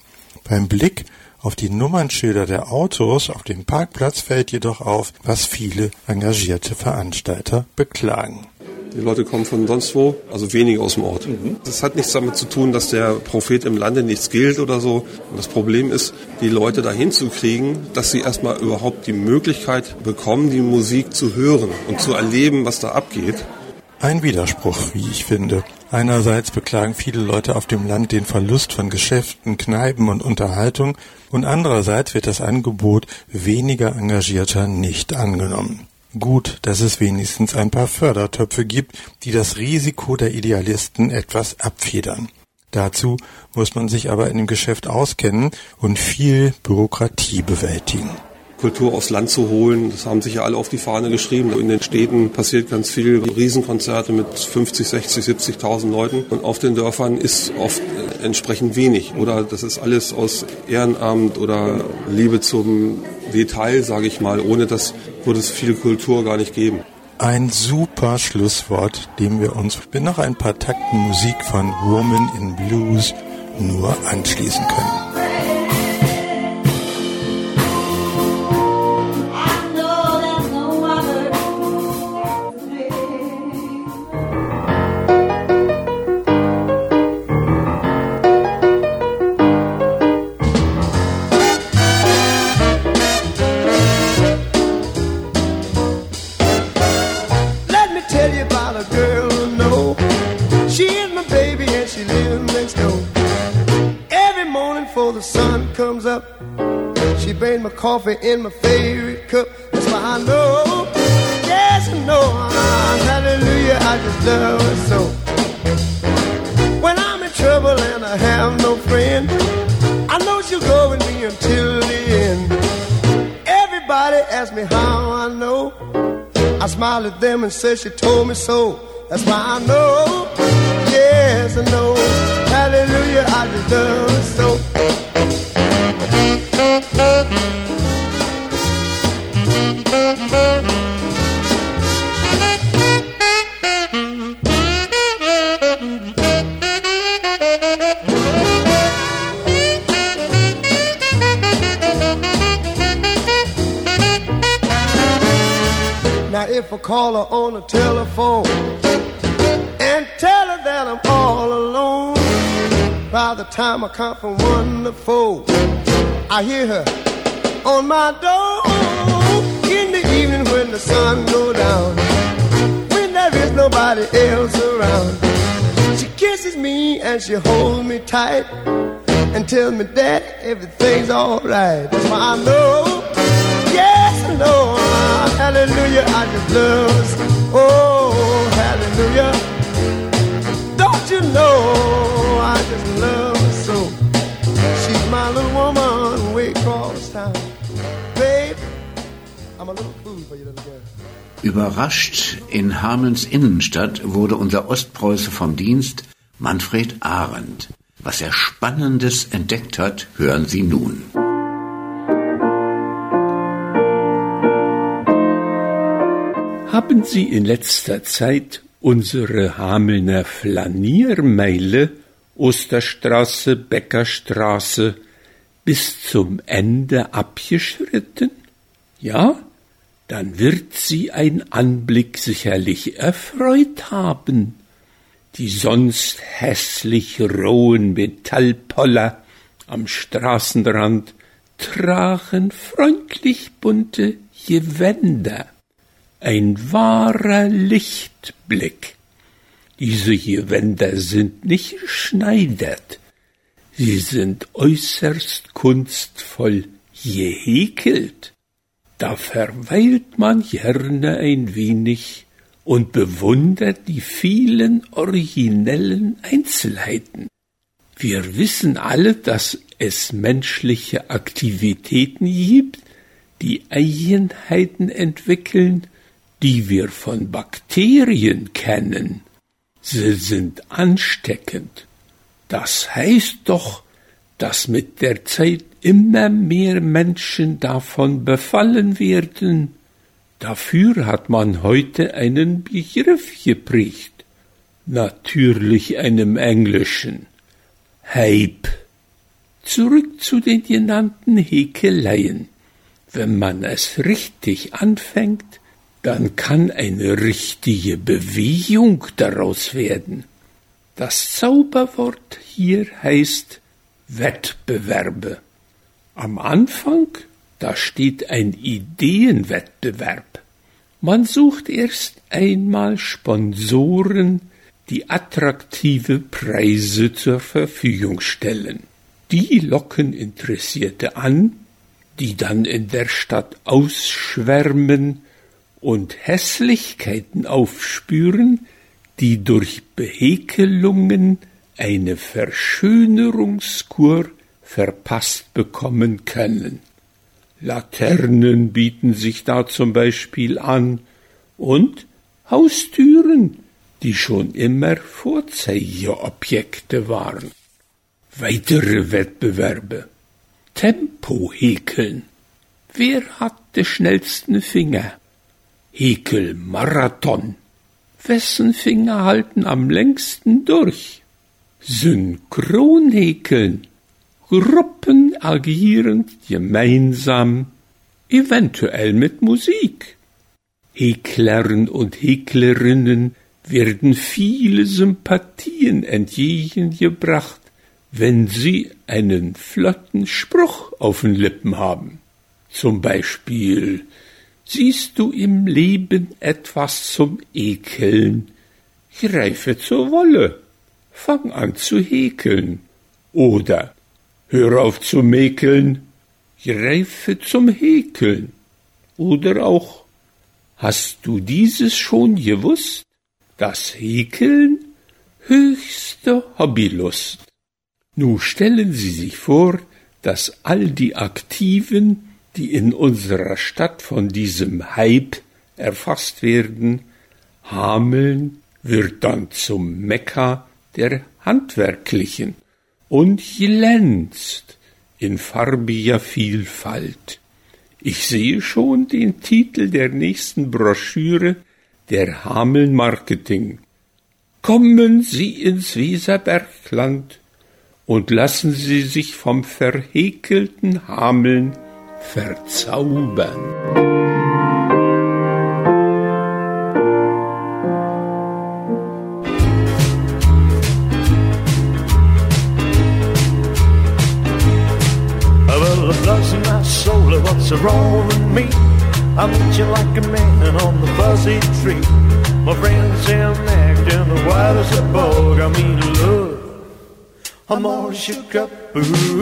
Beim Blick auf die Nummernschilder der Autos auf dem Parkplatz fällt jedoch auf, was viele engagierte Veranstalter beklagen. Die Leute kommen von sonst wo, also weniger aus dem Ort. Mhm. Das hat nichts damit zu tun, dass der Prophet im Lande nichts gilt oder so. Und das Problem ist, die Leute dahin zu kriegen, dass sie erstmal überhaupt die Möglichkeit bekommen, die Musik zu hören und zu erleben, was da abgeht. Ein Widerspruch, wie ich finde. Einerseits beklagen viele Leute auf dem Land den Verlust von Geschäften, Kneipen und Unterhaltung und andererseits wird das Angebot weniger Engagierter nicht angenommen. Gut, dass es wenigstens ein paar Fördertöpfe gibt, die das Risiko der Idealisten etwas abfedern. Dazu muss man sich aber in dem Geschäft auskennen und viel Bürokratie bewältigen. Kultur aufs Land zu holen, das haben sich ja alle auf die Fahne geschrieben. In den Städten passiert ganz viel, Riesenkonzerte mit fünfzig, sechzig, siebzigtausend Leuten und auf den Dörfern ist oft entsprechend wenig. Oder das ist alles aus Ehrenamt oder Liebe zum Detail, sage ich mal. Ohne das würde es viel Kultur gar nicht geben. Ein super Schlusswort, dem wir uns mit noch ein paar Takten Musik von Woman in Blues nur anschließen können. Coffee in my favorite cup, that's why I know, yes I know, hallelujah, I just love her so. When I'm in trouble and I have no friend, I know she'll go with me until the end. Everybody asks me how I know, I smile at them and say she told me so. That's why I know, yes I know, hallelujah, I just love her so. Now if I call her on the telephone and tell her that I'm all alone, by the time I come from one to four, I hear her on my door. In the evening when the sun goes down, when there is nobody else around, she kisses me and she holds me tight and tells me that everything's alright. That's why I know, yes I know, hallelujah, I just love her. Oh, hallelujah, don't you know, I just love her so. She's my little woman way across town. Babe, I'm a little fool for you, little girl. Überrascht in Hamelns Innenstadt wurde unser Ostpreuße vom Dienst, Manfred Arendt. Was er Spannendes entdeckt hat, hören Sie nun. Haben Sie in letzter Zeit unsere Hamelner Flaniermeile, Osterstraße, Bäckerstraße, bis zum Ende abgeschritten? Ja? Dann wird Sie ein Anblick sicherlich erfreut haben. Die sonst hässlich rohen Metallpoller am Straßenrand tragen freundlich bunte Gewänder. Ein wahrer Lichtblick. Diese Gewänder sind nicht geschneidert. Sie sind äußerst kunstvoll gehäkelt. Da verweilt man gerne ein wenig und bewundert die vielen originellen Einzelheiten. Wir wissen alle, dass es menschliche Aktivitäten gibt, die Eigenheiten entwickeln, die wir von Bakterien kennen. Sie sind ansteckend. Das heißt doch, dass mit der Zeit immer mehr Menschen davon befallen werden. Dafür hat man heute einen Begriff geprägt, natürlich einem englischen. Hype. Zurück zu den genannten Häkeleien. Wenn man es richtig anfängt, dann kann eine richtige Bewegung daraus werden. Das Zauberwort hier heißt Wettbewerbe. Am Anfang, da steht ein Ideenwettbewerb. Man sucht erst einmal Sponsoren, die attraktive Preise zur Verfügung stellen. Die locken Interessierte an, die dann in der Stadt ausschwärmen und Hässlichkeiten aufspüren, die durch Behäkelungen eine Verschönerungskur verpasst bekommen können. Laternen bieten sich da zum Beispiel an und Haustüren, die schon immer Vorzeigeobjekte waren. Weitere Wettbewerbe. Tempo-Häkeln. Wer hat den schnellsten Finger? Häkelmarathon. Wessen Finger halten am längsten durch? Synchronhäkeln. Gruppen agierend gemeinsam, eventuell mit Musik. Häklern und Häklerinnen werden viele Sympathien entgegengebracht, wenn sie einen flotten Spruch auf den Lippen haben. Zum Beispiel: Siehst du im Leben etwas zum Ekeln? Greife zur Wolle, fang an zu häkeln. Oder: Hör auf zu mäkeln, greife zum Häkeln. Oder auch: Hast du dieses schon gewusst? Das Häkeln höchste Hobbylust. Nun stellen Sie sich vor, dass all die Aktiven, die in unserer Stadt von diesem Hype erfasst werden, Hameln wird dann zum Mekka der Handwerklichen und glänzt in farbiger Vielfalt. Ich sehe schon den Titel der nächsten Broschüre der Hameln Marketing. Kommen Sie ins Weserbergland und lassen Sie sich vom verhäkelten Hameln verzaubern. Well, the blood's in my soul, what's wrong with me? I meet you like a man on the fuzzy tree. My friends say I'm acting the wild as a bug. I mean, look, I'm all shook up. Ooh,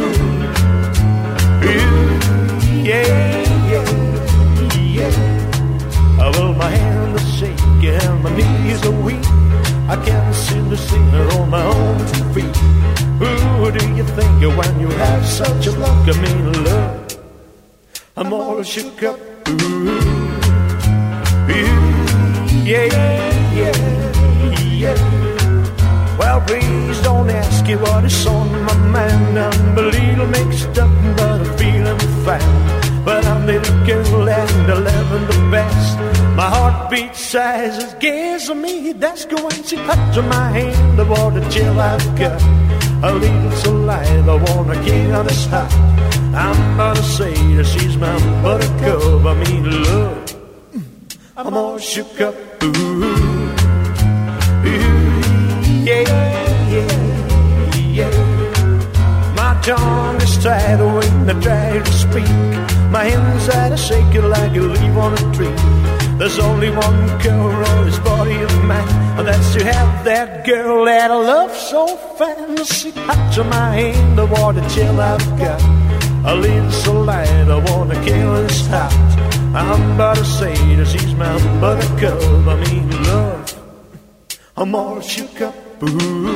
ooh, yeah, yeah, yeah. Oh, well, my hands are shaking and my knees are weak. I can't seem to see it on my own two feet. Who do you think of when you have such a luck? I mean, look, I'm all shook up. Ooh, ooh, yeah, yeah, yeah. Well, please don't ask you what is on my mind. I'm a little mixed up, but I'm feeling fine. But I'm little girl and eleven the best. My heartbeat size is guessing me. That's going to touch my hand of all the chill I've got. A little saliva, wanna king on this hot. I'm gonna say that she's my buttercup. I mean, look, I'm all shook up. Ooh, ooh, yeah, yeah, yeah. My tongue is tied when I try to speak. My hands are shaking like a leaf on a tree. There's only one girl on this body of mine, and that's to have that girl that I love so fine. She touches my hand, the water chill I've got. A little saliva, I wanna kill this hot. I'm about to say that she's my buttercup. I mean, love, I'm all shook up. Ooh,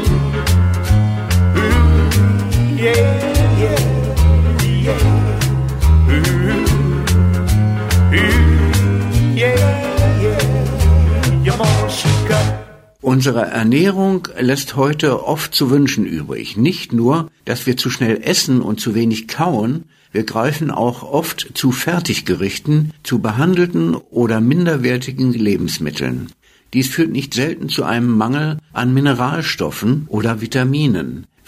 ooh, yeah, yeah, yeah. Ooh, ooh, yeah, yeah. I'm all shook up. Unsere Ernährung lässt heute oft zu wünschen übrig. Nicht nur, dass wir zu schnell essen und zu wenig kauen, wir greifen auch oft zu Fertiggerichten, zu behandelten oder minderwertigen Lebensmitteln. Dies führt nicht selten zu einem Mangel an Mineralstoffen oder Vitaminen.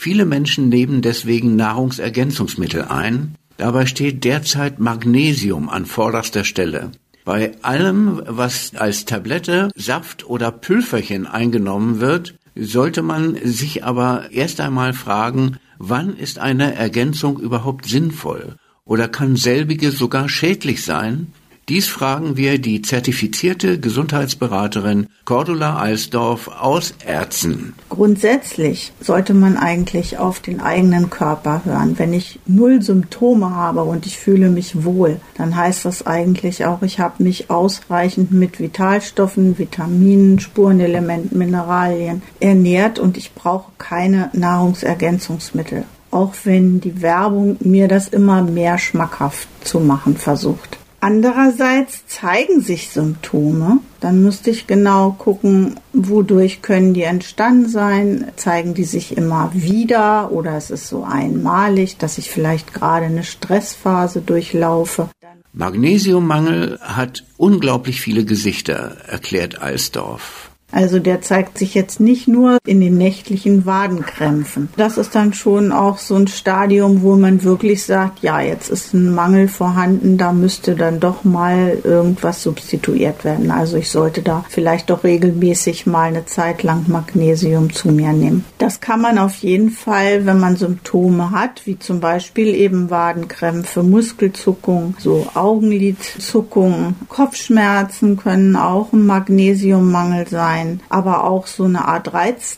Viele Menschen nehmen deswegen Nahrungsergänzungsmittel ein. Dabei steht derzeit Magnesium an vorderster Stelle. Bei allem, was als Tablette, Saft oder Pülverchen eingenommen wird, sollte man sich aber erst einmal fragen, wann ist eine Ergänzung überhaupt sinnvoll? Oder kann selbige sogar schädlich sein? Dies fragen wir die zertifizierte Gesundheitsberaterin Cordula Alsdorf aus Erzen. Grundsätzlich sollte man eigentlich auf den eigenen Körper hören. Wenn ich null Symptome habe und ich fühle mich wohl, dann heißt das eigentlich auch, ich habe mich ausreichend mit Vitalstoffen, Vitaminen, Spurenelementen, Mineralien ernährt und ich brauche keine Nahrungsergänzungsmittel. Auch wenn die Werbung mir das immer mehr schmackhaft zu machen versucht. Andererseits zeigen sich Symptome, dann müsste ich genau gucken, wodurch können die entstanden sein, zeigen die sich immer wieder oder es ist so einmalig, dass ich vielleicht gerade eine Stressphase durchlaufe. Magnesiummangel hat unglaublich viele Gesichter, erklärt Alsdorf. Also der zeigt sich jetzt nicht nur in den nächtlichen Wadenkrämpfen. Das ist dann schon auch so ein Stadium, wo man wirklich sagt, ja, jetzt ist ein Mangel vorhanden, da müsste dann doch mal irgendwas substituiert werden. Also ich sollte da vielleicht doch regelmäßig mal eine Zeit lang Magnesium zu mir nehmen. Das kann man auf jeden Fall, wenn man Symptome hat, wie zum Beispiel eben Wadenkrämpfe, Muskelzuckung, so Augenlidzuckung, Kopfschmerzen können auch ein Magnesiummangel sein. Aber auch so eine Art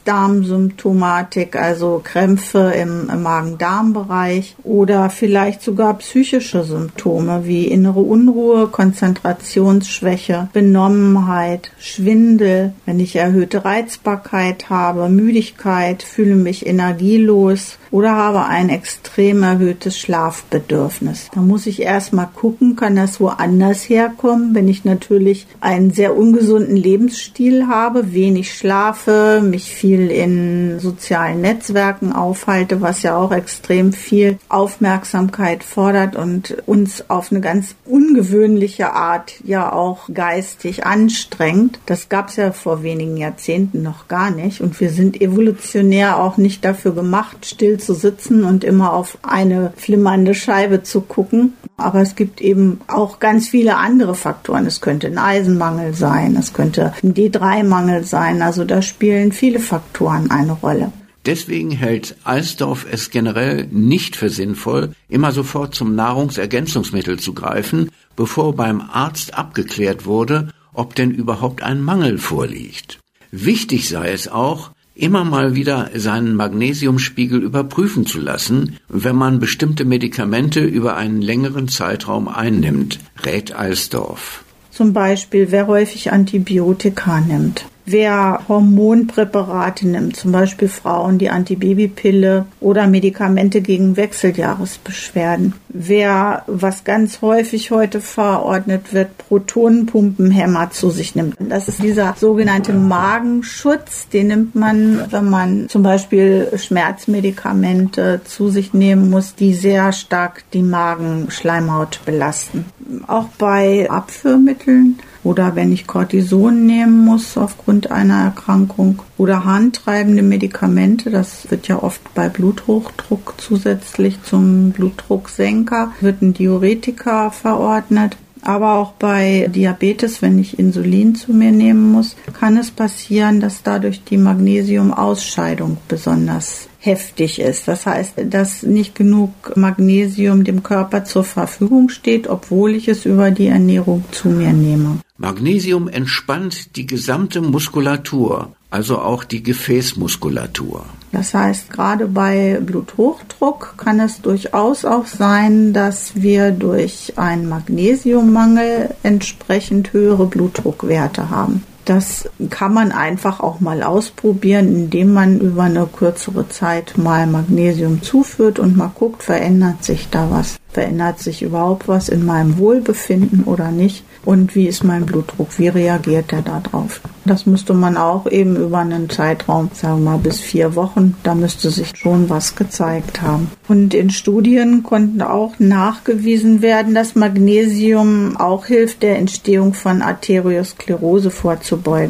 Reizdarmsymptomatik, also Krämpfe im, im Magen-Darm-Bereich oder vielleicht sogar psychische Symptome wie innere Unruhe, Konzentrationsschwäche, Benommenheit, Schwindel, wenn ich erhöhte Reizbarkeit habe, Müdigkeit, fühle mich energielos oder habe ein extrem erhöhtes Schlafbedürfnis. Da muss ich erstmal gucken, kann das woanders herkommen, wenn ich natürlich einen sehr ungesunden Lebensstil habe, wenig schlafe, mich viel in sozialen Netzwerken aufhalte, was ja auch extrem viel Aufmerksamkeit fordert und uns auf eine ganz ungewöhnliche Art ja auch geistig anstrengt. Das gab es ja vor wenigen Jahrzehnten noch gar nicht und wir sind evolutionär auch nicht dafür gemacht, still zu sitzen und immer auf eine flimmernde Scheibe zu gucken. Aber es gibt eben auch ganz viele andere Faktoren. Es könnte ein Eisenmangel sein, es könnte ein D drei Mangel sein. Also da spielen viele Faktoren eine Rolle. Deswegen hält Alsdorf es generell nicht für sinnvoll, immer sofort zum Nahrungsergänzungsmittel zu greifen, bevor beim Arzt abgeklärt wurde, ob denn überhaupt ein Mangel vorliegt. Wichtig sei es auch, immer mal wieder seinen Magnesiumspiegel überprüfen zu lassen, wenn man bestimmte Medikamente über einen längeren Zeitraum einnimmt, rät Alsdorf. Zum Beispiel, wer häufig Antibiotika nimmt. Wer Hormonpräparate nimmt, zum Beispiel Frauen die Antibabypille oder Medikamente gegen Wechseljahresbeschwerden. Wer, was ganz häufig heute verordnet wird, Protonenpumpenhämmer zu sich nimmt. Das ist dieser sogenannte Magenschutz, den nimmt man, wenn man zum Beispiel Schmerzmedikamente zu sich nehmen muss, die sehr stark die Magenschleimhaut belasten. Auch bei Abführmitteln oder wenn ich Cortison nehmen muss aufgrund einer Erkrankung oder harntreibende Medikamente, das wird ja oft bei Bluthochdruck zusätzlich zum Blutdrucksenker, wird ein Diuretika verordnet. Aber auch bei Diabetes, wenn ich Insulin zu mir nehmen muss, kann es passieren, dass dadurch die Magnesiumausscheidung besonders heftig ist. Das heißt, dass nicht genug Magnesium dem Körper zur Verfügung steht, obwohl ich es über die Ernährung zu mir nehme. Magnesium entspannt die gesamte Muskulatur, also auch die Gefäßmuskulatur. Das heißt, gerade bei Bluthochdruck kann es durchaus auch sein, dass wir durch einen Magnesiummangel entsprechend höhere Blutdruckwerte haben. Das kann man einfach auch mal ausprobieren, indem man über eine kürzere Zeit mal Magnesium zuführt und mal guckt, verändert sich da was? Verändert sich überhaupt was in meinem Wohlbefinden oder nicht? Und wie ist mein Blutdruck? Wie reagiert er da drauf? Das müsste man auch eben über einen Zeitraum, sagen wir mal bis vier Wochen, da müsste sich schon was gezeigt haben. Und in Studien konnten auch nachgewiesen werden, dass Magnesium auch hilft, der Entstehung von Arteriosklerose vorzubeugen.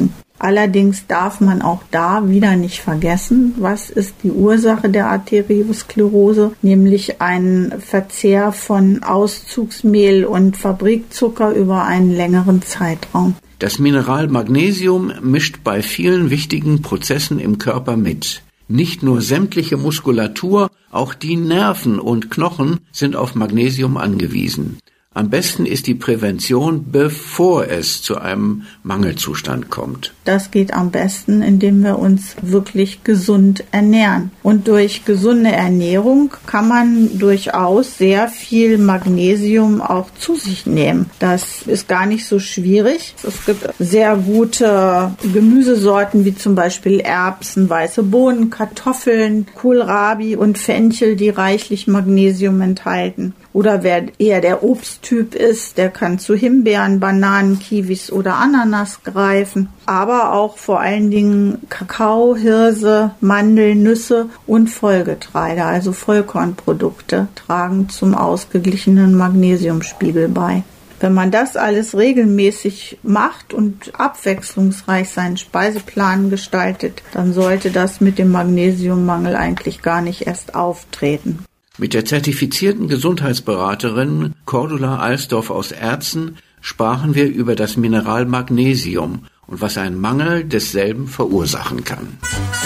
Allerdings darf man auch da wieder nicht vergessen, was ist die Ursache der Arteriosklerose, nämlich ein Verzehr von Auszugsmehl und Fabrikzucker über einen längeren Zeitraum. Das Mineral Magnesium mischt bei vielen wichtigen Prozessen im Körper mit. Nicht nur sämtliche Muskulatur, auch die Nerven und Knochen sind auf Magnesium angewiesen. Am besten ist die Prävention, bevor es zu einem Mangelzustand kommt. Das geht am besten, indem wir uns wirklich gesund ernähren. Und durch gesunde Ernährung kann man durchaus sehr viel Magnesium auch zu sich nehmen. Das ist gar nicht so schwierig. Es gibt sehr gute Gemüsesorten wie zum Beispiel Erbsen, weiße Bohnen, Kartoffeln, Kohlrabi und Fenchel, die reichlich Magnesium enthalten. Oder wer eher der Obsttyp ist, der kann zu Himbeeren, Bananen, Kiwis oder Ananas greifen. Aber auch vor allen Dingen Kakao, Hirse, Mandeln, Nüsse und Vollgetreide, also Vollkornprodukte, tragen zum ausgeglichenen Magnesiumspiegel bei. Wenn man das alles regelmäßig macht und abwechslungsreich seinen Speiseplan gestaltet, dann sollte das mit dem Magnesiummangel eigentlich gar nicht erst auftreten. Mit der zertifizierten Gesundheitsberaterin Cordula Alsdorf aus Erzen sprachen wir über das Mineral Magnesium und was ein Mangel desselben verursachen kann.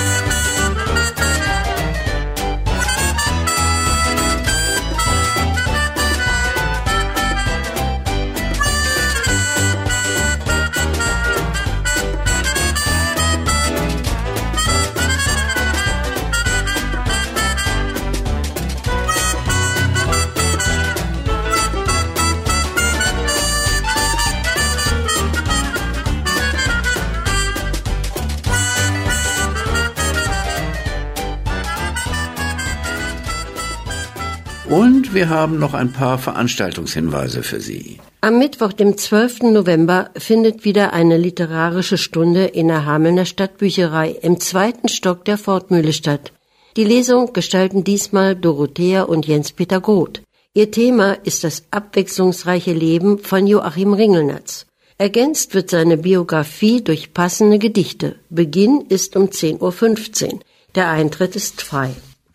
Und wir haben noch ein paar Veranstaltungshinweise für Sie. Am Mittwoch, dem zwölften November, findet wieder eine literarische Stunde in der Hamelner Stadtbücherei im zweiten Stock der Fortmühle statt. Die Lesung gestalten diesmal Dorothea und Jens-Peter Groth. Ihr Thema ist das abwechslungsreiche Leben von Joachim Ringelnatz. Ergänzt wird seine Biografie durch passende Gedichte. Beginn ist um zehn Uhr fünfzehn. Der Eintritt ist frei.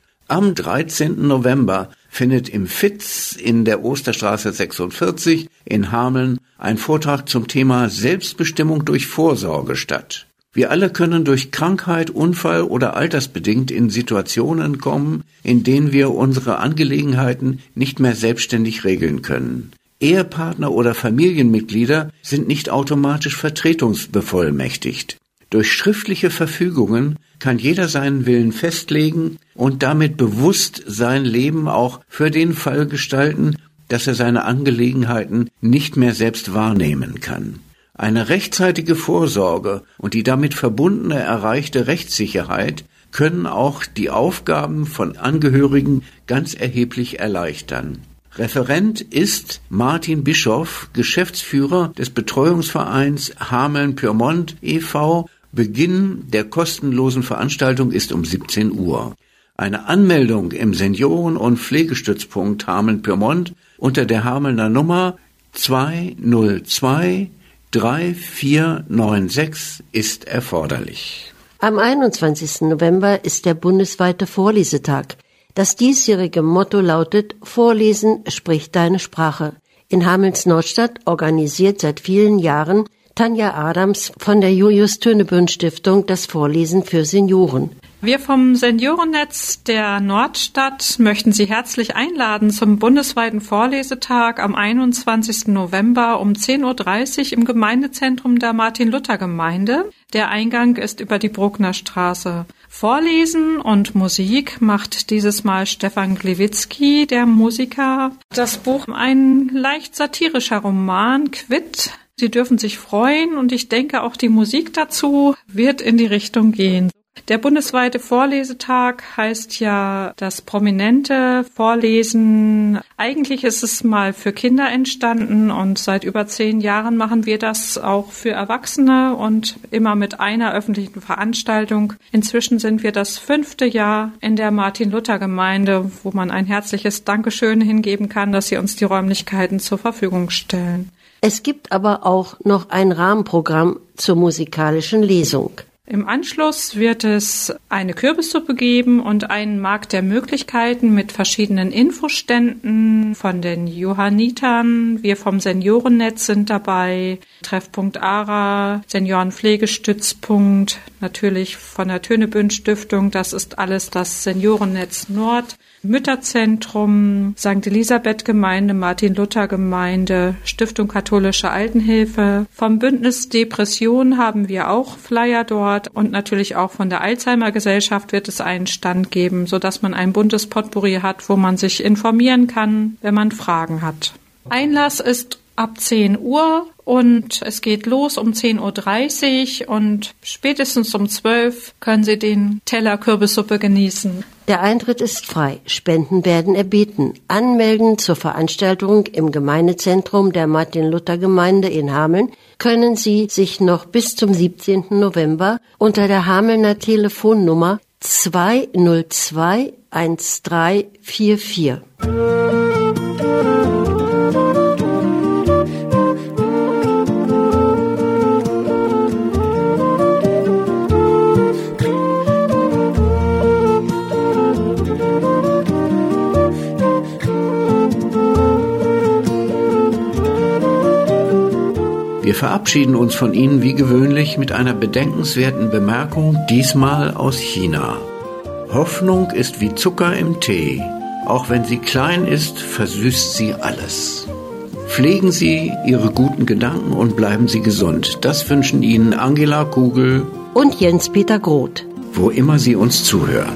Am dreizehnten November findet im Fitz in der Osterstraße sechsundvierzig in Hameln ein Vortrag zum Thema Selbstbestimmung durch Vorsorge statt. Wir alle können durch Krankheit, Unfall oder altersbedingt in Situationen kommen, in denen wir unsere Angelegenheiten nicht mehr selbstständig regeln können. Ehepartner oder Familienmitglieder sind nicht automatisch vertretungsbevollmächtigt. Durch schriftliche Verfügungen kann jeder seinen Willen festlegen und damit bewusst sein Leben auch für den Fall gestalten, dass er seine Angelegenheiten nicht mehr selbst wahrnehmen kann. Eine rechtzeitige Vorsorge und die damit verbundene erreichte Rechtssicherheit können auch die Aufgaben von Angehörigen ganz erheblich erleichtern. Referent ist Martin Bischoff, Geschäftsführer des Betreuungsvereins Hameln-Pyrmont e V Beginn der kostenlosen Veranstaltung ist um siebzehn Uhr. Eine Anmeldung im Senioren- und Pflegestützpunkt Hameln-Pyrmont unter der Hamelner Nummer zwei null zwei drei vier neun sechs ist erforderlich. Am einundzwanzigsten November ist der bundesweite Vorlesetag. Das diesjährige Motto lautet: Vorlesen, sprich deine Sprache. In Hamelns Nordstadt organisiert seit vielen Jahren Tanja Adams von der Julius Tönneböhm Stiftung das Vorlesen für Senioren. Wir vom Seniorennetz der Nordstadt möchten Sie herzlich einladen zum bundesweiten Vorlesetag am einundzwanzigsten November um zehn Uhr dreißig im Gemeindezentrum der Martin-Luther-Gemeinde. Der Eingang ist über die Bruckner Straße. Vorlesen und Musik macht dieses Mal Stefan Glewitzki, der Musiker. Das Buch ein leicht satirischer Roman, Quid. Sie dürfen sich freuen und ich denke, auch die Musik dazu wird in die Richtung gehen. Der bundesweite Vorlesetag heißt ja das prominente Vorlesen. Eigentlich ist es mal für Kinder entstanden und seit über zehn Jahren machen wir das auch für Erwachsene und immer mit einer öffentlichen Veranstaltung. Inzwischen sind wir das fünfte Jahr in der Martin-Luther-Gemeinde, wo man ein herzliches Dankeschön hingeben kann, dass sie uns die Räumlichkeiten zur Verfügung stellen. Es gibt aber auch noch ein Rahmenprogramm zur musikalischen Lesung. Im Anschluss wird es eine Kürbissuppe geben und einen Markt der Möglichkeiten mit verschiedenen Infoständen von den Johannitern. Wir vom Seniorennetz sind dabei, Treffpunkt ARA, Seniorenpflegestützpunkt, natürlich von der Tönebünd Stiftung, das ist alles das Seniorennetz Nord. Mütterzentrum, Sankt Elisabeth Gemeinde, Martin-Luther Gemeinde, Stiftung Katholische Altenhilfe. Vom Bündnis Depression haben wir auch Flyer dort und natürlich auch von der Alzheimer Gesellschaft wird es einen Stand geben, sodass man ein buntes Potpourri hat, wo man sich informieren kann, wenn man Fragen hat. Einlass ist ab zehn Uhr und es geht los um zehn Uhr dreißig und spätestens um zwölf können Sie den Teller Kürbissuppe genießen. Der Eintritt ist frei, Spenden werden erbeten. Anmelden zur Veranstaltung im Gemeindezentrum der Martin-Luther-Gemeinde in Hameln können Sie sich noch bis zum siebzehnten November unter der Hamelner Telefonnummer zwei null zwei eins drei vier vier. Wir verabschieden uns von Ihnen wie gewöhnlich mit einer bedenkenswerten Bemerkung, diesmal aus China. Hoffnung ist wie Zucker im Tee. Auch wenn sie klein ist, versüßt sie alles. Pflegen Sie Ihre guten Gedanken und bleiben Sie gesund. Das wünschen Ihnen Angela Kugel und Jens-Peter Groth, wo immer Sie uns zuhören.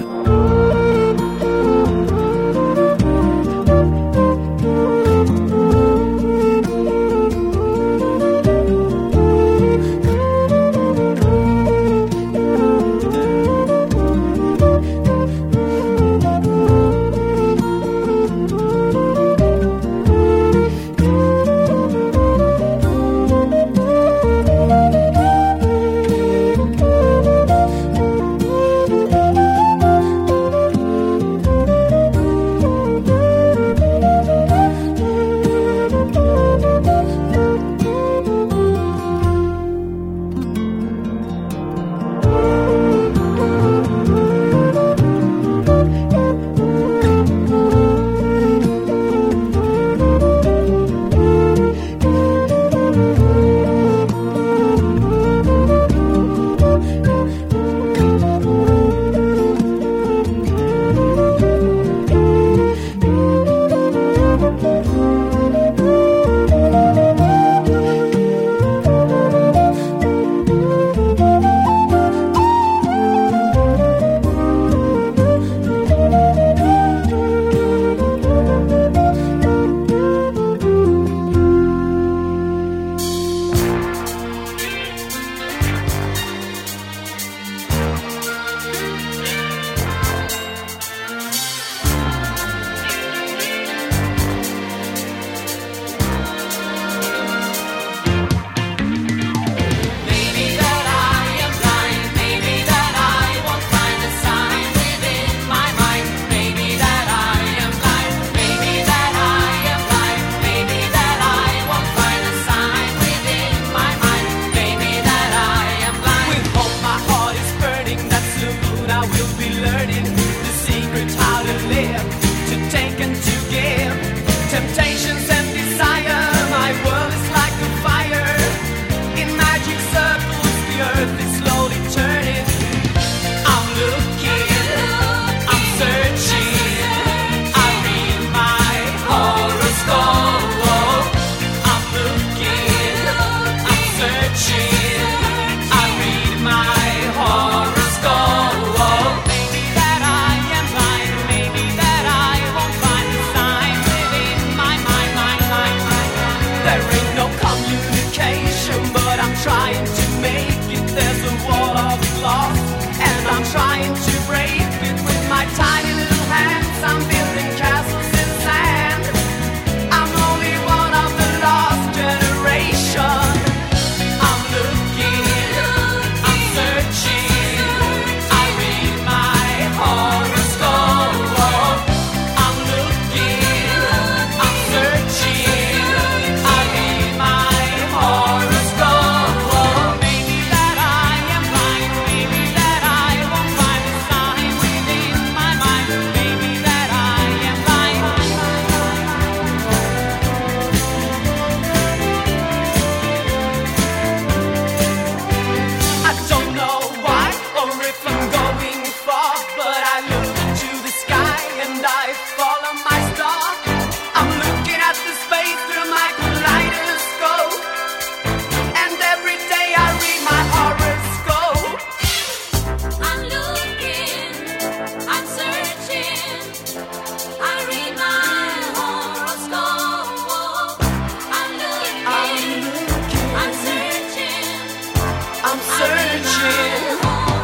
I read my horoscope. Maybe that I searching.